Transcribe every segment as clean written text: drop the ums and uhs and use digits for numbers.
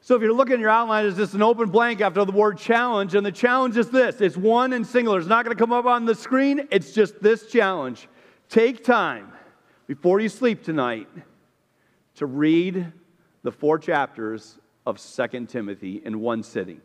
So if you're looking at your outline, it's just an open blank after the word challenge, and the challenge is this. It's one and singular. It's not going to come up on the screen. It's just this challenge. Take time before you sleep tonight to read the 4 chapters of 2 Timothy in one sitting.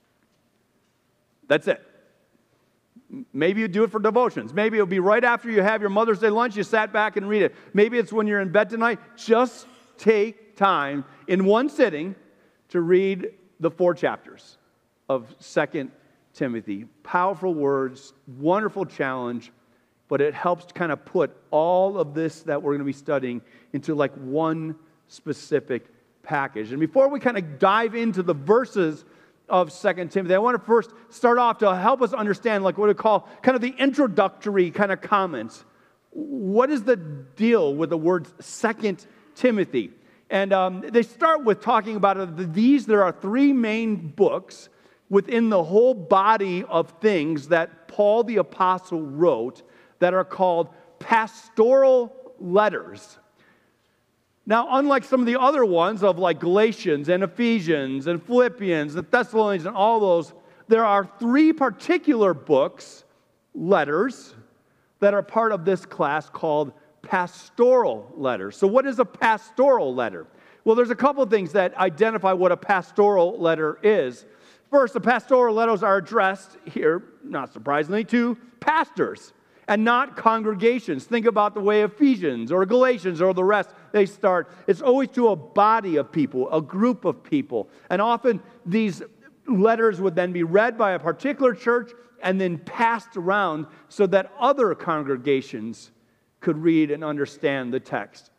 That's it. Maybe you do it for devotions. Maybe it'll be right after you have your Mother's Day lunch, you sat back and read it. Maybe it's when you're in bed tonight. Just take time in one sitting to read the 4 chapters of 2 Timothy. Powerful words, wonderful challenge, but it helps to kind of put all of this that we're going to be studying into like one specific package. And before we kind of dive into the verses of 2 Timothy, I want to first start off to help us understand like what we call kind of the introductory kind of comments. What is the deal with the words 2 Timothy? And they start with talking about there are 3 main books within the whole body of things that Paul the Apostle wrote that are called pastoral letters. Now, unlike some of the other ones of like Galatians and Ephesians and Philippians and Thessalonians and all those, there are 3 particular books, letters, that are part of this class called pastoral letters. So what is a pastoral letter? Well, there's a couple of things that identify what a pastoral letter is. First, the pastoral letters are addressed here, not surprisingly, to pastors and not congregations. Think about the way Ephesians or Galatians or the rest, they start. It's always to a body of people, a group of people. And often these letters would then be read by a particular church and then passed around so that other congregations could read and understand the text.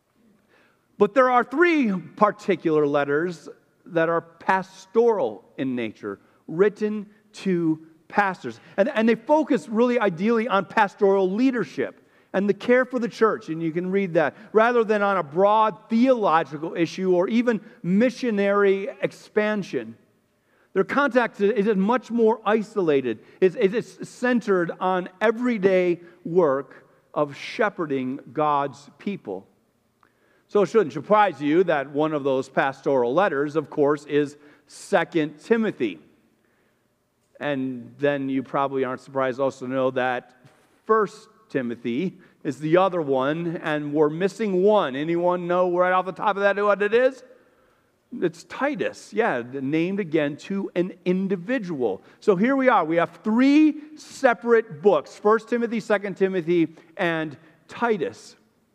But there are 3 particular letters that are pastoral in nature, written to pastors. And they focus really ideally on pastoral leadership and the care for the church, and you can read that, rather than on a broad theological issue or even missionary expansion. Their context is much more isolated. It's centered on everyday work of shepherding God's people. So it shouldn't surprise you that one of those pastoral letters, of course, is 2 Timothy. And then you probably aren't surprised also to know that 1 Timothy is the other one, and we're missing one. Anyone know right off the top of that what it is? It's Titus, named again to an individual. So here we are. We have 3 separate books, 1 Timothy, 2 Timothy, and Titus.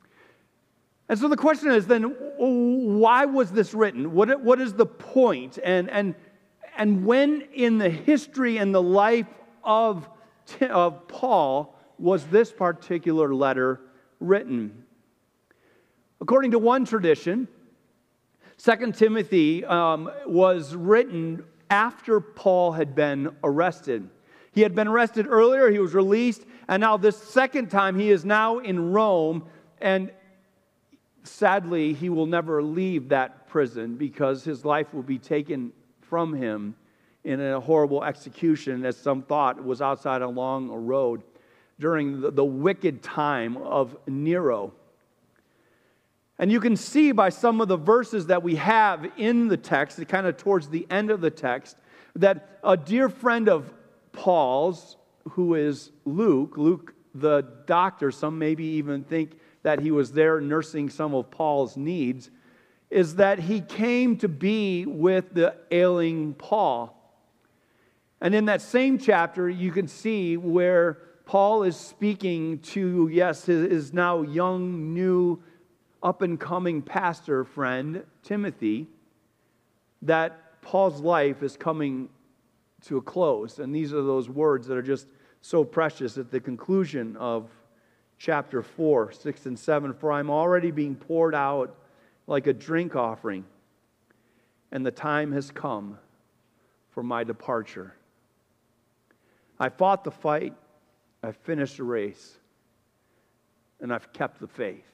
And so the question is then, why was this written? What is the point? And when in the history and the life of Paul was this particular letter written? According to one tradition, 2 Timothy was written after Paul had been arrested. He had been arrested earlier, he was released, and now this second time he is now in Rome, and sadly he will never leave that prison because his life will be taken from him in a horrible execution, as some thought was outside along a road during the wicked time of Nero. And you can see by some of the verses that we have in the text, kind of towards the end of the text, that a dear friend of Paul's, who is Luke the doctor, some maybe even think that he was there nursing some of Paul's needs, is that he came to be with the ailing Paul. And in that same chapter, you can see where Paul is speaking to, his now young, new, up-and-coming pastor friend, Timothy, that Paul's life is coming to a close. And these are those words that are just so precious at the conclusion of chapter 4, 6, and 7. For I'm already being poured out like a drink offering, and the time has come for my departure. I fought the fight, I've finished the race, and I've kept the faith.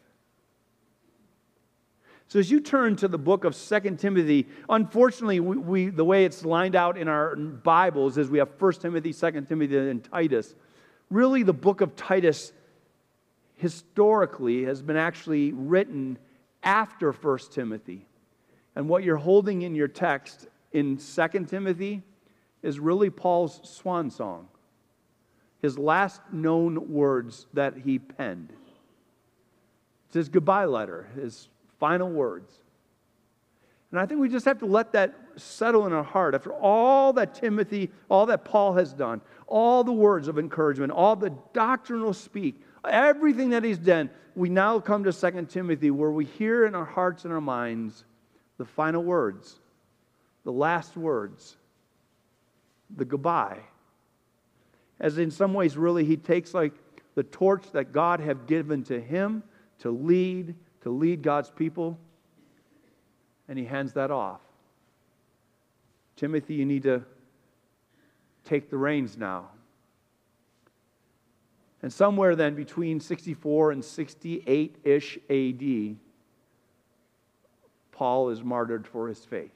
So as you turn to the book of 2 Timothy, unfortunately, we the way it's lined out in our Bibles is we have 1 Timothy, 2 Timothy, and Titus. Really, the book of Titus historically has been actually written after 1 Timothy. And what you're holding in your text in 2 Timothy is really Paul's swan song, his last known words that he penned. It's his goodbye letter, his final words. And I think we just have to let that settle in our heart. After all that Timothy, all that Paul has done, all the words of encouragement, all the doctrinal speak, everything that he's done, we now come to 2 Timothy where we hear in our hearts and our minds the final words, the last words, the goodbye. As in some ways, really, he takes like the torch that God had given to him to lead God's people, and he hands that off. Timothy, you need to take the reins now. And somewhere then between 64 and 68-ish AD, Paul is martyred for his faith.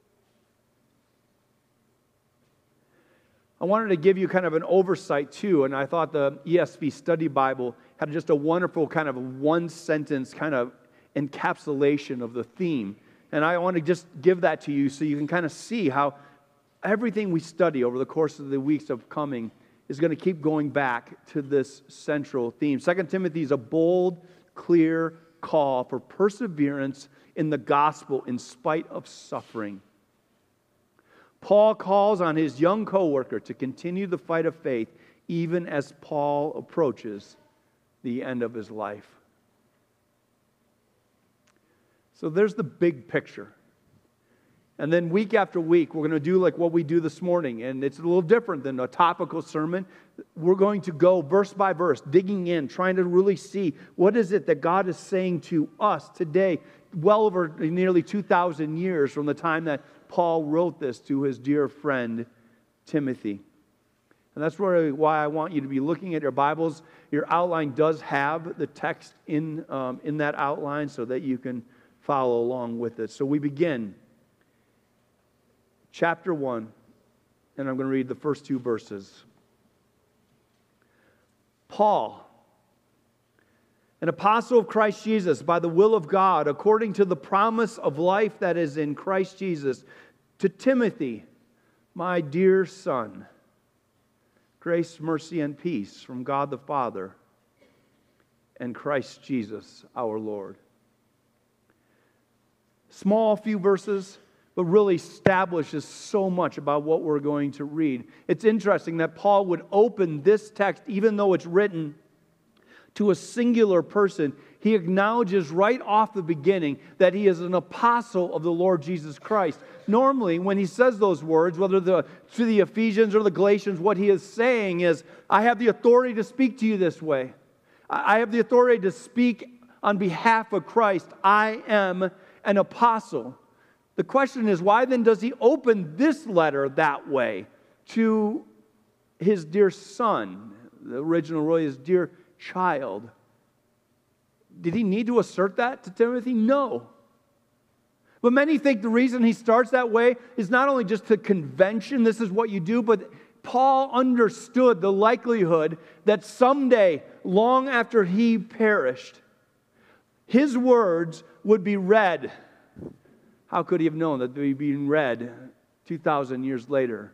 I wanted to give you kind of an oversight too, and I thought the ESV Study Bible had just a wonderful kind of one-sentence kind of encapsulation of the theme. And I want to just give that to you so you can kind of see how everything we study over the course of the weeks of coming is going to keep going back to this central theme. 2 Timothy is a bold, clear call for perseverance in the gospel in spite of suffering. Paul calls on his young co-worker to continue the fight of faith even as Paul approaches the end of his life. So there's the big picture. And then week after week, we're going to do like what we do this morning. And it's a little different than a topical sermon. We're going to go verse by verse, digging in, trying to really see what is it that God is saying to us today, well over nearly 2,000 years from the time that Paul wrote this to his dear friend Timothy. And that's really why I want you to be looking at your Bibles. Your outline does have the text in that outline so that you can follow along with it. So we begin chapter 1, and I'm going to read the first two verses. Paul, an apostle of Christ Jesus, by the will of God, according to the promise of life that is in Christ Jesus, to Timothy, my dear son, grace, mercy, and peace from God the Father and Christ Jesus our Lord. Small few verses, but really establishes so much about what we're going to read. It's interesting that Paul would open this text, even though it's written to a singular person. He acknowledges right off the beginning that he is an apostle of the Lord Jesus Christ. Normally, when he says those words, whether to the Ephesians or the Galatians, what he is saying is, I have the authority to speak to you this way. I have the authority to speak on behalf of Christ. I am an apostle. The question is, why then does he open this letter that way to his dear son? The original really is dear child. Did he need to assert that to Timothy? No. But many think the reason he starts that way is not only just to convention, this is what you do, but Paul understood the likelihood that someday, long after he perished, his words would be read. How could he have known that they'd be being read 2,000 years later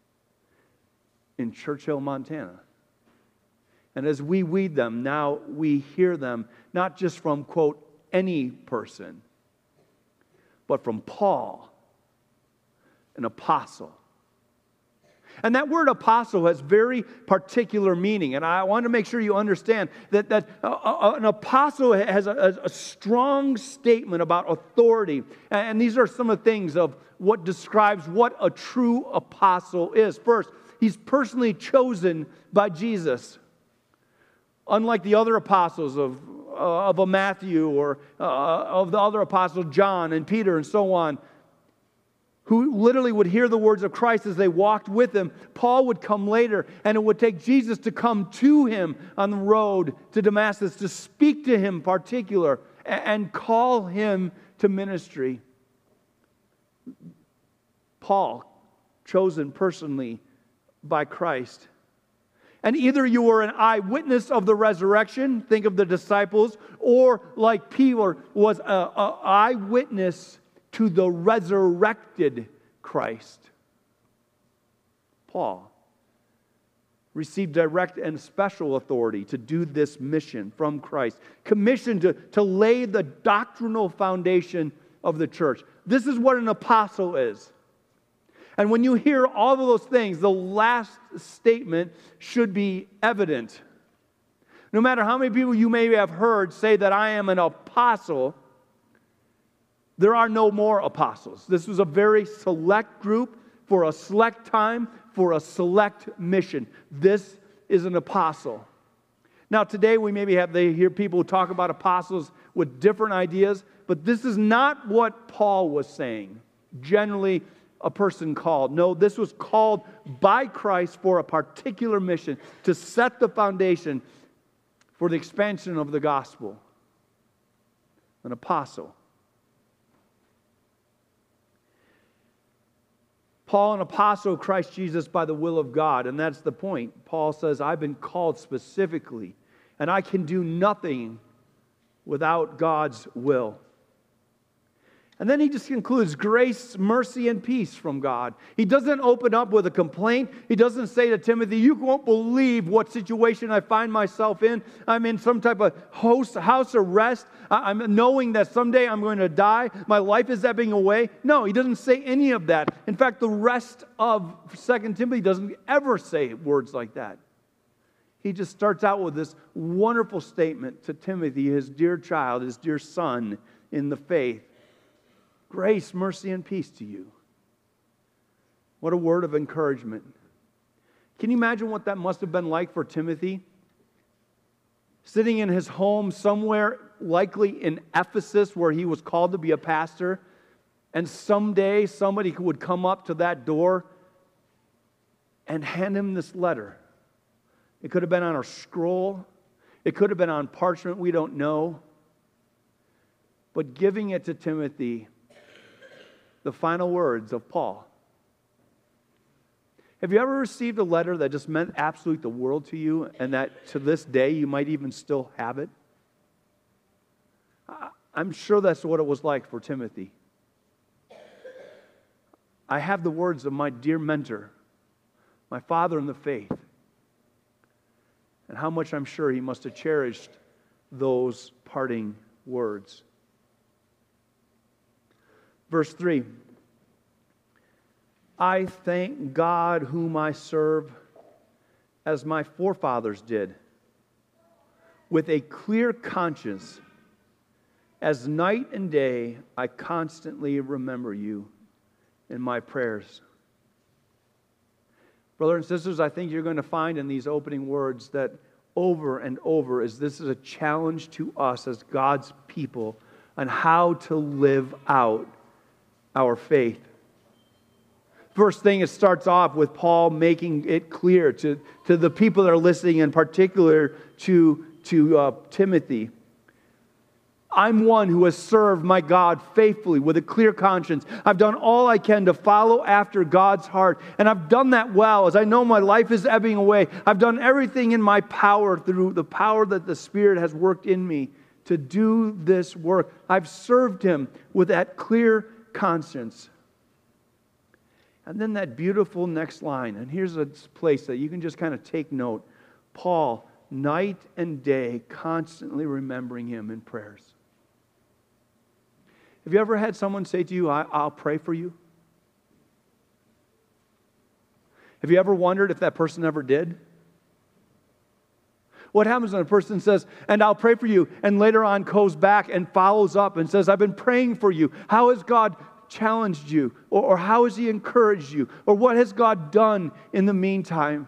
in Churchill, Montana? And as we read them, now we hear them not just from, quote, any person, but from Paul, an apostle. And that word apostle has very particular meaning. And I want to make sure you understand that an apostle has a strong statement about authority. And these are some of the things of what describes what a true apostle is. First, he's personally chosen by Jesus. Unlike the other apostles of a Matthew or of the other apostles, John and Peter and so on, who literally would hear the words of Christ as they walked with him, Paul would come later, and it would take Jesus to come to him on the road to Damascus to speak to him in particular and call him to ministry. Paul, chosen personally by Christ. And either you were an eyewitness of the resurrection, think of the disciples, or like Peter was an eyewitness to the resurrected Christ. Paul received direct and special authority to do this mission from Christ, commissioned to lay the doctrinal foundation of the church. This is what an apostle is. And when you hear all of those things, the last statement should be evident. No matter how many people you may have heard say that I am an apostle, there are no more apostles. This was a very select group for a select time, for a select mission. This is an apostle. Now today we maybe hear people talk about apostles with different ideas, but this is not what Paul was saying. Generally, a person called. No, this was called by Christ for a particular mission to set the foundation for the expansion of the gospel. An apostle. Paul, an apostle of Christ Jesus by the will of God. And that's the point. Paul says, I've been called specifically, and I can do nothing without God's will. And then he just concludes, grace, mercy, and peace from God. He doesn't open up with a complaint. He doesn't say to Timothy, you won't believe what situation I find myself in. I'm in some type of house arrest. I'm knowing that someday I'm going to die. My life is ebbing away. No, he doesn't say any of that. In fact, the rest of 2 Timothy doesn't ever say words like that. He just starts out with this wonderful statement to Timothy, his dear child, his dear son in the faith. Grace, mercy, and peace to you. What a word of encouragement. Can you imagine what that must have been like for Timothy? Sitting in his home somewhere, likely in Ephesus, where he was called to be a pastor, and someday somebody would come up to that door and hand him this letter. It could have been on a scroll. It could have been on parchment. We don't know. But giving it to Timothy, the final words of Paul. Have you ever received a letter that just meant absolutely the world to you, and that to this day you might even still have it? I'm sure that's what it was like for Timothy. I have the words of my dear mentor, my father in the faith, and how much I'm sure he must have cherished those parting words. Verse 3, I thank God whom I serve as my forefathers did, with a clear conscience, as night and day I constantly remember you in my prayers. Brothers and sisters, I think you're going to find in these opening words that over and over this is a challenge to us as God's people on how to live out our faith. First thing, it starts off with Paul making it clear to the people that are listening, in particular to Timothy. I'm one who has served my God faithfully with a clear conscience. I've done all I can to follow after God's heart, and I've done that well, as I know my life is ebbing away. I've done everything in my power, through the power that the Spirit has worked in me, to do this work. I've served Him with that clear conscience. And then that beautiful next line, and here's a place that you can just kind of take note. Paul, night and day, constantly remembering him in prayers. Have you ever had someone say to you, I'll pray for you? Have you ever wondered if that person ever did? What happens when a person says, and I'll pray for you, and later on goes back and follows up and says, I've been praying for you. How has God challenged you? Or how has He encouraged you? Or what has God done in the meantime?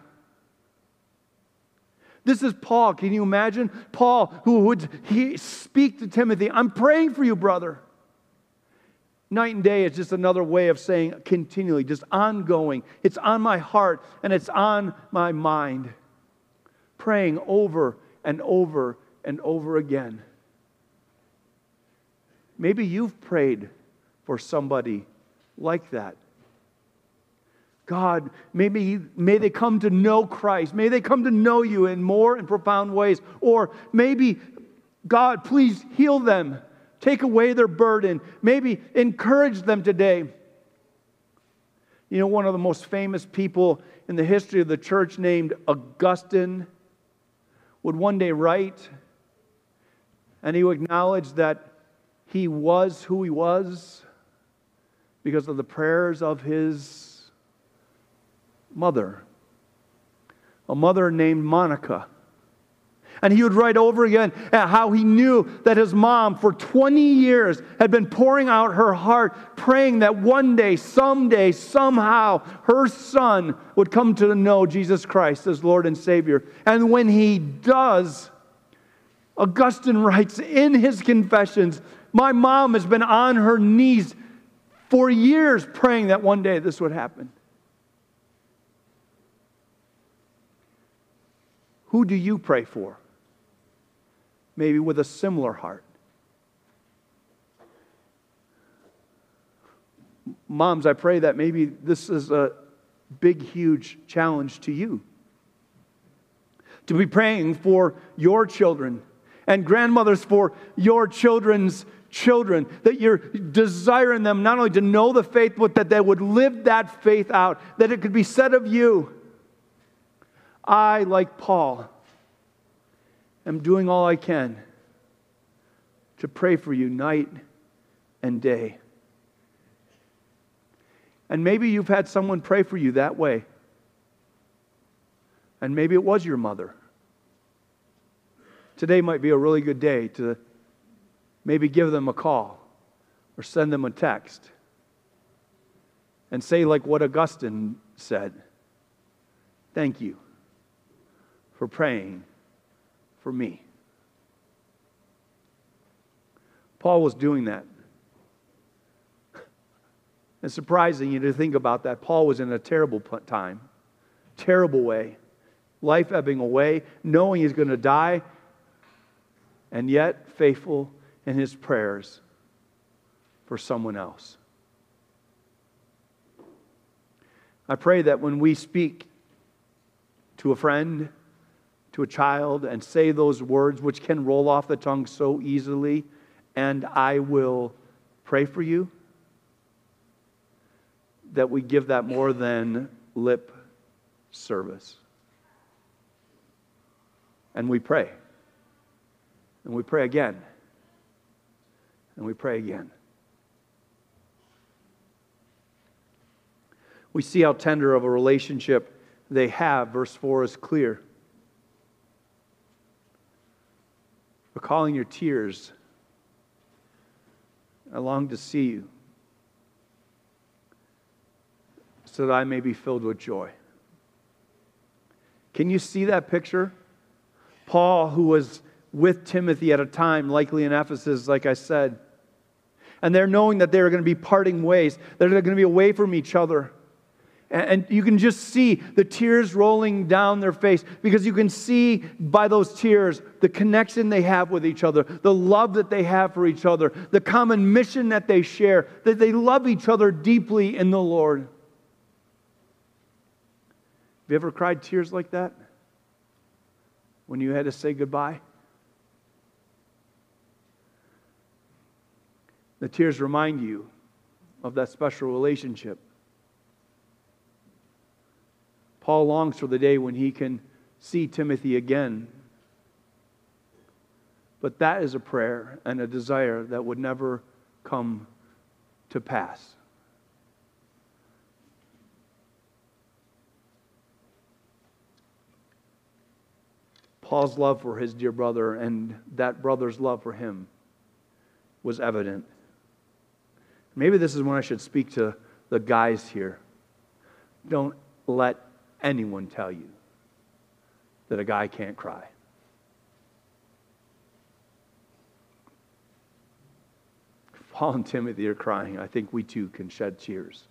This is Paul. Can you imagine? Paul, who would speak to Timothy, I'm praying for you, brother. Night and day is just another way of saying continually, just ongoing. It's on my heart and it's on my mind. Praying over and over and over again. Maybe you've prayed for somebody like that. God, may they come to know Christ. May they come to know you in more and profound ways. Or maybe, God, please heal them. Take away their burden. Maybe encourage them today. You know, one of the most famous people in the history of the church named Augustine would one day write, and he would acknowledge that he was who he was because of the prayers of his mother, a mother named Monica. And he would write over again how he knew that his mom for 20 years had been pouring out her heart, praying that one day, someday, somehow, her son would come to know Jesus Christ as Lord and Savior. And when he does, Augustine writes in his Confessions, my mom has been on her knees for years praying that one day this would happen. Who do you pray for? Maybe with a similar heart. Moms, I pray that maybe this is a big, huge challenge to you. To be praying for your children, and grandmothers for your children's children, that you're desiring them not only to know the faith, but that they would live that faith out, that it could be said of you, I, like Paul, am doing all I can to pray for you night and day. And maybe you've had someone pray for you that way. And maybe it was your mother. Today might be a really good day to maybe give them a call or send them a text and say like what Augustine said, thank you for praying for me. Paul was doing that. It's surprising you to think about that. Paul was in a terrible time, terrible way, life ebbing away, knowing he's going to die, and yet faithful in his prayers for someone else. I pray that when we speak to a friend, to a child, and say those words which can roll off the tongue so easily, and I will pray for you, that we give that more than lip service. And we pray. And we pray again. And we pray again. We see how tender of a relationship they have. Verse 4 is clear. Recalling your tears, I long to see you, so that I may be filled with joy. Can you see that picture? Paul, who was with Timothy at a time, likely in Ephesus, like I said, and they're knowing that they're going to be parting ways, that they're going to be away from each other. And you can just see the tears rolling down their face, because you can see by those tears the connection they have with each other, the love that they have for each other, the common mission that they share, that they love each other deeply in the Lord. Have you ever cried tears like that when you had to say goodbye? The tears remind you of that special relationship. Paul longs for the day when he can see Timothy again. But that is a prayer and a desire that would never come to pass. Paul's love for his dear brother and that brother's love for him was evident. Maybe this is when I should speak to the guys here. Don't let anyone tell you that a guy can't cry. If Paul and Timothy are crying, I think we too can shed tears.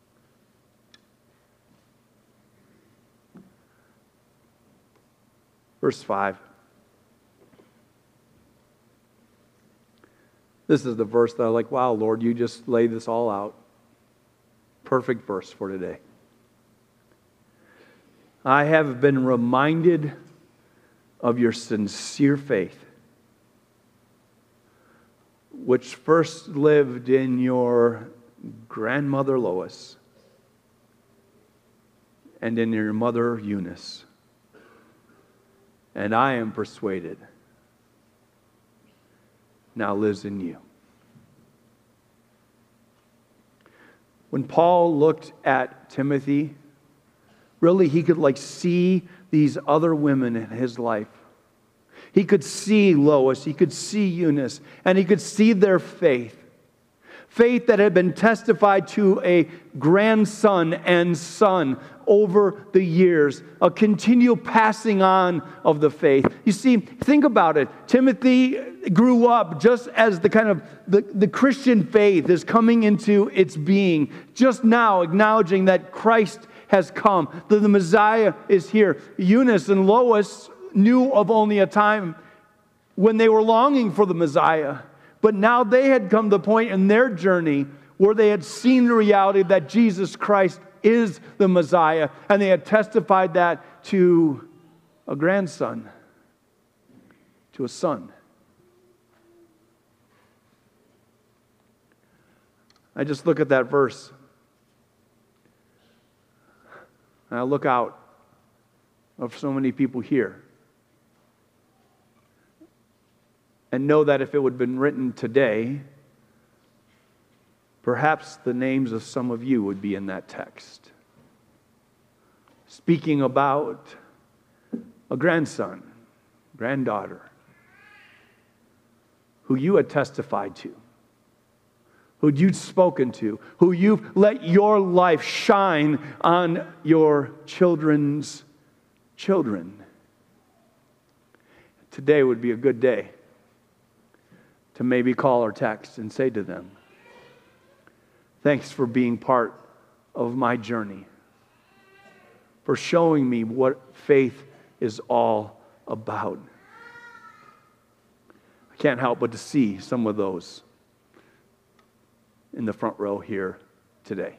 Verse 5. This is the verse that I'm like, wow, Lord, you just laid this all out. Perfect verse for today. I have been reminded of your sincere faith, which first lived in your grandmother Lois and in your mother Eunice. And I am persuaded now lives in you. When Paul looked at Timothy, really he could see these other women in his life. He could see Lois, he could see Eunice, and he could see their faith. Faith that had been testified to a grandson and son over the years, a continual passing on of the faith. You see, think about it. Timothy grew up just as the Christian faith is coming into its being, just now acknowledging that Christ has come, that the Messiah is here. Eunice and Lois knew of only a time when they were longing for the Messiah. But now they had come to the point in their journey where they had seen the reality that Jesus Christ is the Messiah, and they had testified that to a grandson, to a son. I just look at that verse, and I look out of so many people here, and know that if it would have been written today, perhaps the names of some of you would be in that text. Speaking about a grandson, granddaughter, who you had testified to, who you'd spoken to, who you've let your life shine on your children's children. Today would be a good day to maybe call or text and say to them, thanks for being part of my journey, for showing me what faith is all about. I can't help but to see some of those in the front row here today.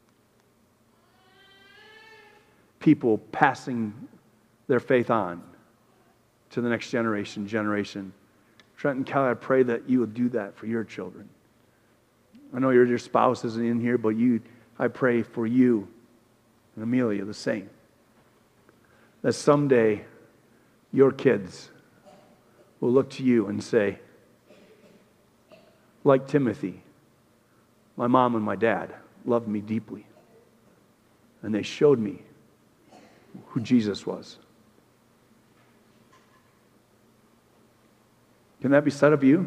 People passing their faith on to the next generation. Trent and Kelly, I pray that you will do that for your children. I know your spouse isn't in here, but I pray for you and Amelia the same. That someday your kids will look to you and say, like Timothy, my mom and my dad loved me deeply, and they showed me who Jesus was. Can that be said of you?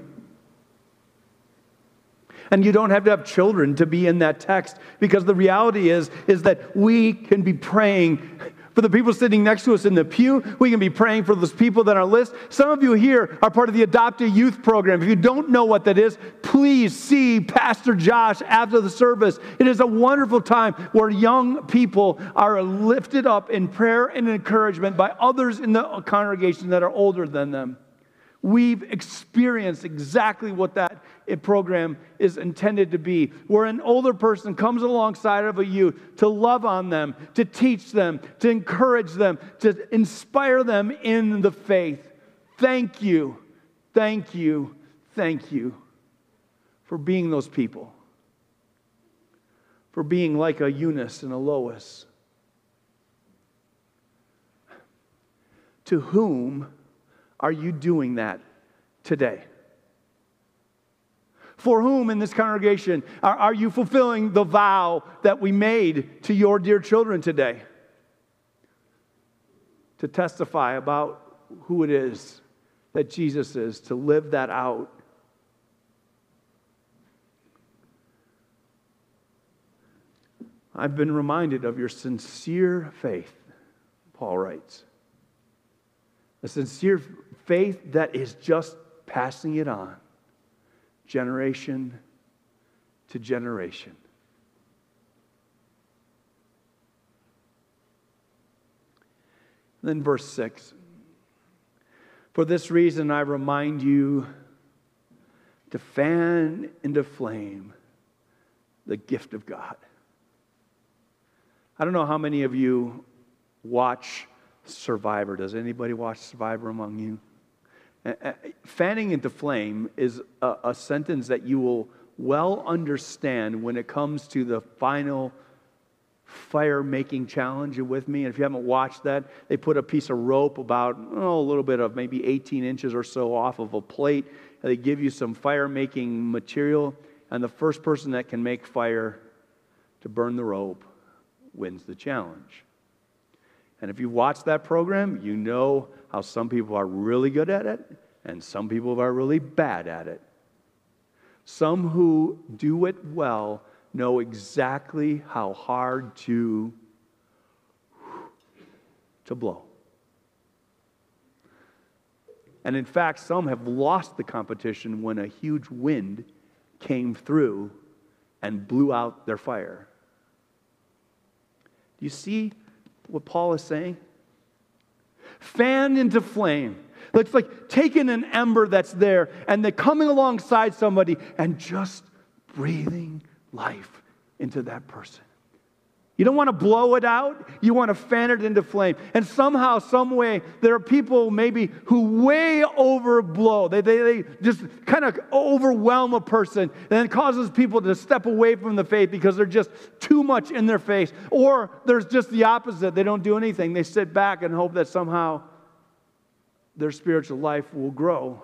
And you don't have to have children to be in that text, because the reality is that we can be praying for the people sitting next to us in the pew. We can be praying for those people that are on our list. Some of you here are part of the Adopt a Youth program. If you don't know what that is, please see Pastor Josh after the service. It is a wonderful time where young people are lifted up in prayer and encouragement by others in the congregation that are older than them. We've experienced exactly what that program is intended to be, where an older person comes alongside of a youth to love on them, to teach them, to encourage them, to inspire them in the faith. Thank you, thank you, thank you for being those people, for being like a Eunice and a Lois. To whom are you doing that today? For whom in this congregation are you fulfilling the vow that we made to your dear children today? To testify about who it is that Jesus is, to live that out. I've been reminded of your sincere faith, Paul writes. A sincere faith that is just passing it on, generation to generation. Then verse 6. For this reason I remind you to fan into flame the gift of God. I don't know how many of you watch Survivor. Does anybody watch Survivor among you? Fanning into flame is a sentence that you will well understand when it comes to the final fire-making challenge. You with me? And if you haven't watched that, they put a piece of rope about, a little bit of maybe 18 inches or so off of a plate. And they give you some fire-making material, and the first person that can make fire to burn the rope wins the challenge. And if you watch that program, you know how some people are really good at it and some people are really bad at it. Some who do it well know exactly how hard to blow. And in fact, some have lost the competition when a huge wind came through and blew out their fire. Do you see what Paul is saying? Fan into flame. It's like taking an ember that's there and then coming alongside somebody and just breathing life into that person. You don't want to blow it out. You want to fan it into flame. And somehow, some way, there are people maybe who way overblow. They just kind of overwhelm a person, and it causes people to step away from the faith because they're just too much in their face. Or there's just the opposite. They don't do anything. They sit back and hope that somehow their spiritual life will grow.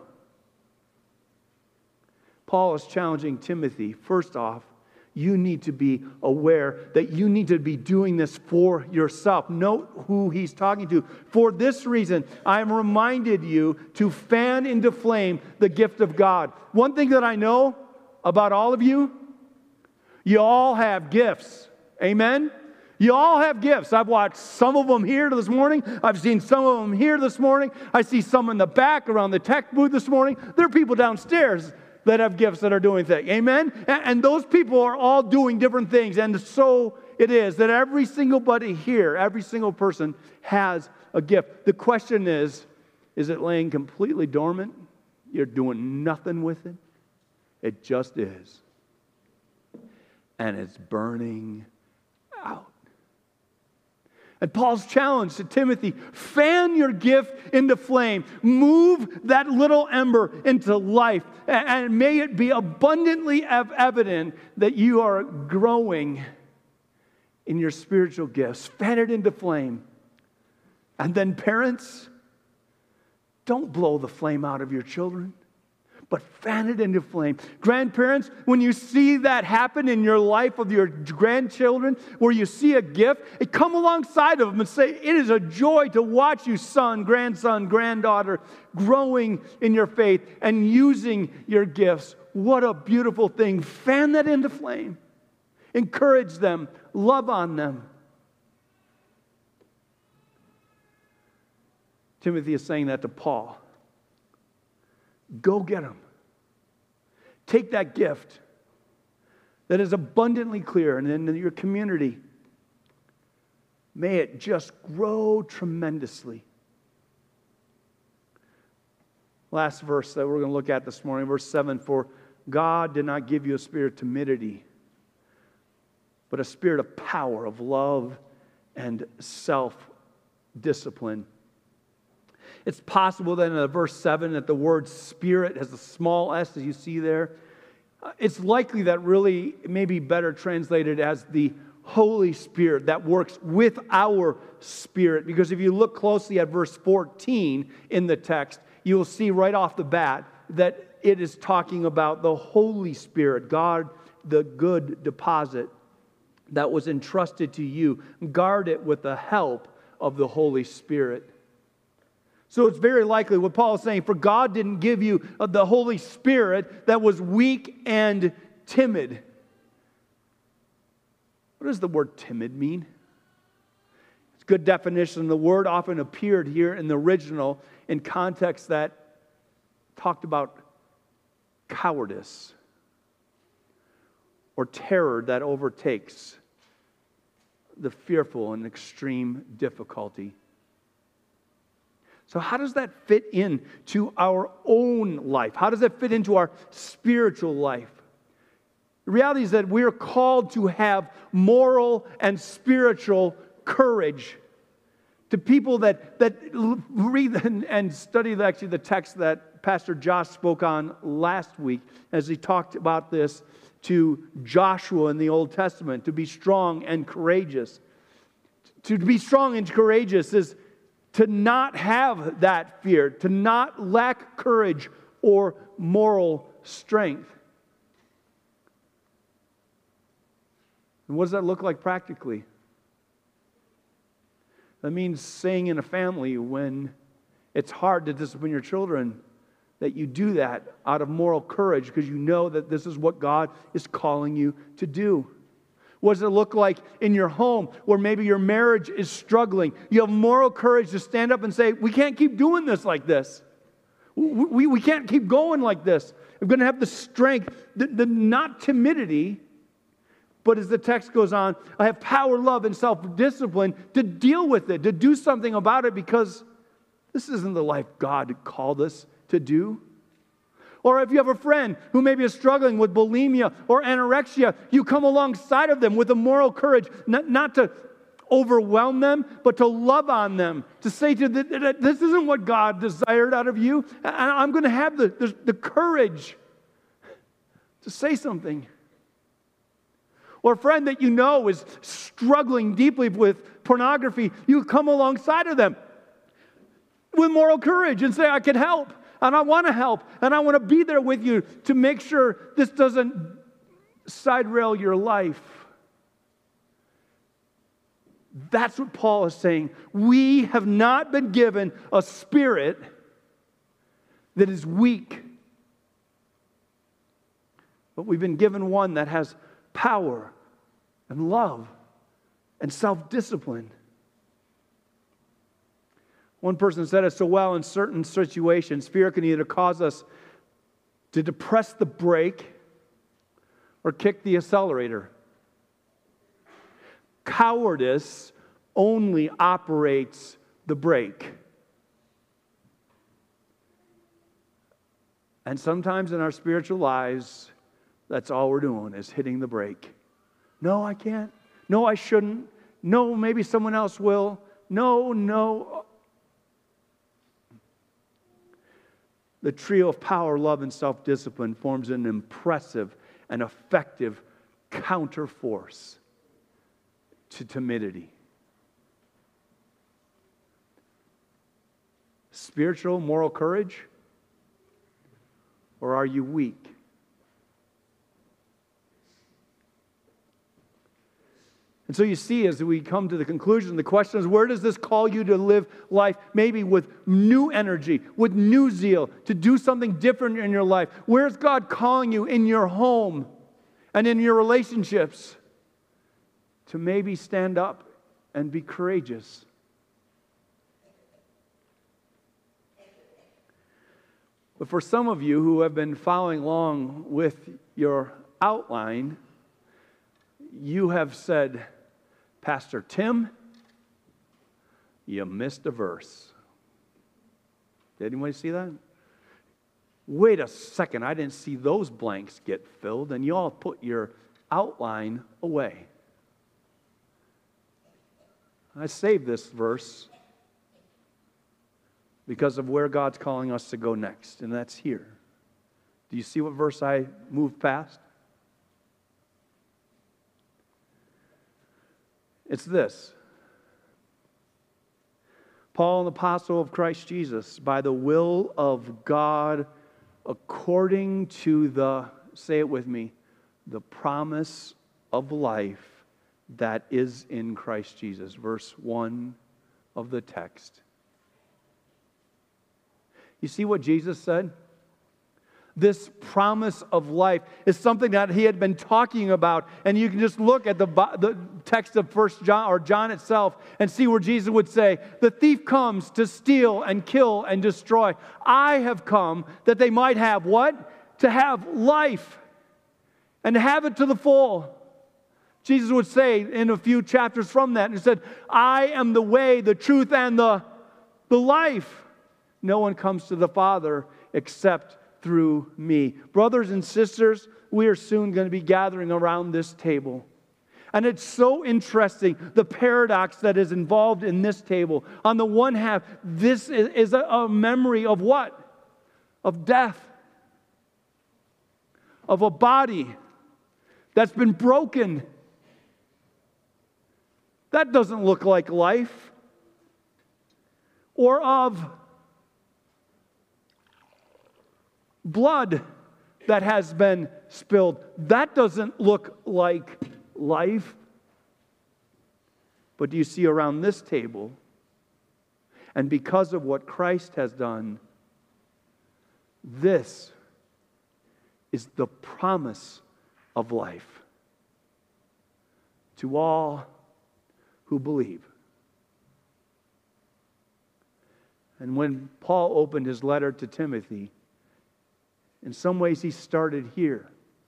Paul is challenging Timothy, first off, you need to be aware that you need to be doing this for yourself. Note who he's talking to. For this reason, I am reminded you to fan into flame the gift of God. One thing that I know about all of you, you all have gifts. Amen? You all have gifts. I've watched some of them here this morning. I've seen some of them here this morning. I see some in the back around the tech booth this morning. There are people downstairs that have gifts that are doing things. Amen? And those people are all doing different things. And so it is that every single buddy here, every single person has a gift. The question is it laying completely dormant? You're doing nothing with it? It just is. And it's burning out. And Paul's challenge to Timothy, fan your gift into flame. Move that little ember into life. And may it be abundantly evident that you are growing in your spiritual gifts. Fan it into flame. And then parents, don't blow the flame out of your children, but fan it into flame. Grandparents, when you see that happen in your life of your grandchildren, where you see a gift, come alongside of them and say, it is a joy to watch you, son, grandson, granddaughter, growing in your faith and using your gifts. What a beautiful thing. Fan that into flame. Encourage them. Love on them. Timothy is saying that to Paul. Go get them. Take that gift that is abundantly clear and in your community. May it just grow tremendously. Last verse that we're going to look at this morning, verse 7, for God did not give you a spirit of timidity, but a spirit of power, of love, and self-discipline. It's possible that in verse 7 that the word spirit has a small s, as you see there. It's likely that really it may be better translated as the Holy Spirit that works with our spirit. Because if you look closely at verse 14 in the text, you will see right off the bat that it is talking about the Holy Spirit, God, the good deposit that was entrusted to you. Guard it with the help of the Holy Spirit. So it's very likely what Paul is saying, for God didn't give you the Holy Spirit that was weak and timid. What does the word timid mean? It's a good definition. The word often appeared here in the original in context that talked about cowardice or terror that overtakes the fearful and extreme difficulty. So how does that fit into our own life? How does that fit into our spiritual life? The reality is that we are called to have moral and spiritual courage. To people that read and study actually the text that Pastor Josh spoke on last week as he talked about this to Joshua in the Old Testament, to be strong and courageous. To be strong and courageous is to not have that fear, to not lack courage or moral strength. And what does that look like practically? That means saying in a family when it's hard to discipline your children, that you do that out of moral courage because you know that this is what God is calling you to do. What does it look like in your home where maybe your marriage is struggling? You have moral courage to stand up and say, we can't keep doing this like this. We can't keep going like this. We're going to have the strength, the not timidity, but as the text goes on, I have power, love, and self-discipline to deal with it, to do something about it, because this isn't the life God called us to do. Or if you have a friend who maybe is struggling with bulimia or anorexia, you come alongside of them with a moral courage, not to overwhelm them, but to love on them, to say to them, this isn't what God desired out of you. And I'm going to have the courage to say something. Or a friend that you know is struggling deeply with pornography, you come alongside of them with moral courage and say, I can help, and I want to help, and I want to be there with you to make sure this doesn't side rail your life. That's what Paul is saying. We have not been given a spirit that is weak, but we've been given one that has power and love and self-discipline. One person said it so well: in certain situations, fear can either cause us to depress the brake or kick the accelerator. Cowardice only operates the brake. And sometimes in our spiritual lives, that's all we're doing is hitting the brake. No, I can't. No, I shouldn't. No, maybe someone else will. No. The trio of power, love, and self-discipline forms an impressive and effective counterforce to timidity. Spiritual, moral courage? Or are you weak? And so you see, as we come to the conclusion, the question is, where does this call you to live life, maybe with new energy, with new zeal, to do something different in your life? Where is God calling you in your home and in your relationships to maybe stand up and be courageous? But for some of you who have been following along with your outline, you have said, Pastor Tim, you missed a verse. Did anybody see that? Wait a second, I didn't see those blanks get filled, and you all put your outline away. I saved this verse because of where God's calling us to go next, and that's here. Do you see what verse I moved past? It's this. Paul, an apostle of Christ Jesus, by the will of God, according to the, say it with me, the promise of life that is in Christ Jesus. Verse 1 of the text. You see what Jesus said? This promise of life is something that he had been talking about. And you can just look at the text of 1 John or John itself and see where Jesus would say, the thief comes to steal and kill and destroy. I have come that they might have what? To have life and to have it to the full. Jesus would say in a few chapters from that, and he said, I am the way, the truth, and the life. No one comes to the Father except through me. Brothers and sisters, we are soon going to be gathering around this table. And it's so interesting, the paradox that is involved in this table. On the one hand, this is a memory of what? of death, of a body that's been broken. That doesn't look like life. Or of blood that has been spilled. That doesn't look like life. But do you see around this table, and because of what Christ has done, this is the promise of life to all who believe. And when Paul opened his letter to Timothy, in some ways he started here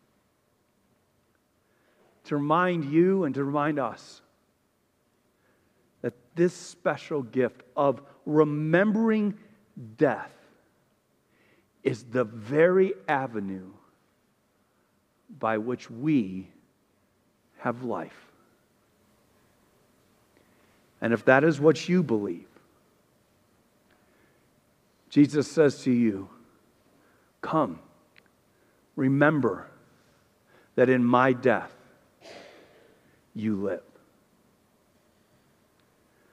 to remind you and to remind us that this special gift of remembering death is the very avenue by which we have life. And if that is what you believe, Jesus says to you, come, remember that in my death you live.